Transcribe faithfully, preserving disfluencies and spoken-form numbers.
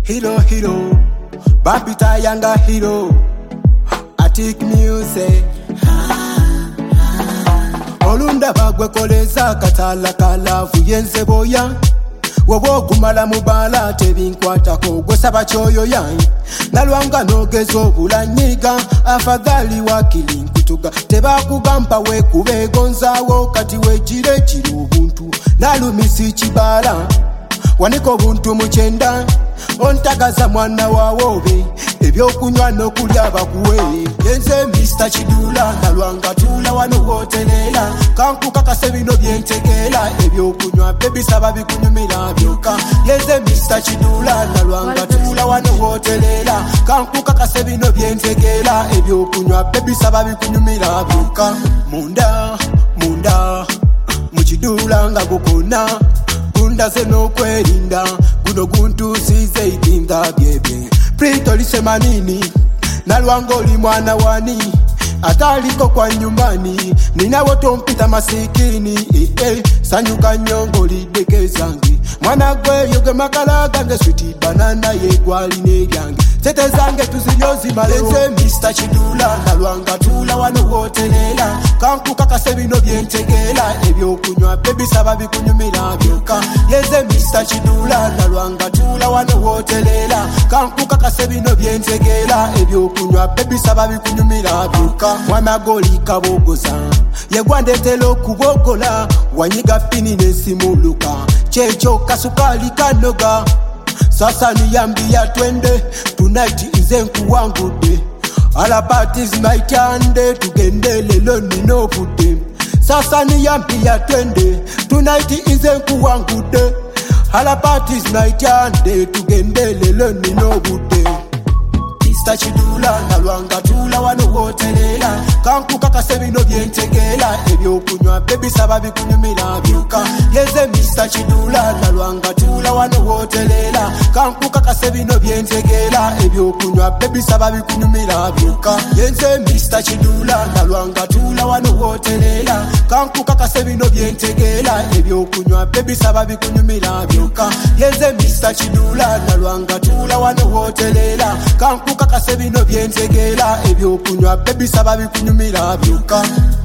Hero, hero, Babita Yanga hero, Attic music. Olunda bagwe koleza katala kala fuyense boya. Wobo kumala mubala tebinkwatako gwesaba choyo yanyi. Nalwanga nogezo bulanyiga afadhali wakili nkutuga. Teba kugampa we kube gonzawo kati we jire jiri ubuntu. Nalumisi chibala waniko buntu muchenda. Ontagaza mwana wawobe ebyokunywa nokulya bakuwe. Yenze Mister Chidula nalwanga tula wano wotelela. Kanku kakase bino byentegela ebyokunywa baby saba bikunyumira byoka. Yenze Mister Chidula nalwanga tula wano wotelela. Kanku kakase bino byentegela ebyokunywa baby saba bikunyumira byoka. Munda munda muchidula nga gukona kunda zeno kwerinda guno guntu size idinda byebye. Prito lisema nini nalwango li mwana wani ataliko kwa nyumbani ninawo tompita masikini eh, eh, sanyuka nyongo lideke zangi mwana gwe yoge makala gange sweet banana ye gwali ne yangi tete zange tuzinyozi malenze Mister Chidula nalwanga tula wano wotelela. Kanku kakase bino byentegela ebyokunywa baby saba bikunyumira byoka. Yenze Mister Chidula nalwanga tula wano wotelela. Kanku kakase bino byentegela ebyokunywa baby saba bikunyumira byoka. Mwana goli kabogoza yegwandetelo kubogola wanyiga pini nesimuluka checho kasukali kanoga. Sasa niyambia twende tonight ize nkuwangude. All parties night ande tugende lelo nino bude. Sasa niyambia twende tonight ize nkuwangude. All parties night ande tugende lelo nino bude. Mister Chidula nalwanga tula wano wotelela. Kanku kakase bino byentegela ebyokunywa baby saba bikunyumira byoka. Yenze Mister Chidula nalwanga tula wano wotelela. Kanku kakase bino byentegela ebyokunywa baby saba bikunyumira byoka. Yenze Mister Chidula nalwanga tula wano wotelela. Kanku kakase bino byentegela ebyokunywa baby saba bikunyumira byoka. Yenze Mister Chidula nalwanga tula wano wotelela. Kanku kakase bino byentegela ebyokunywa baby saba bikunyumira byoka.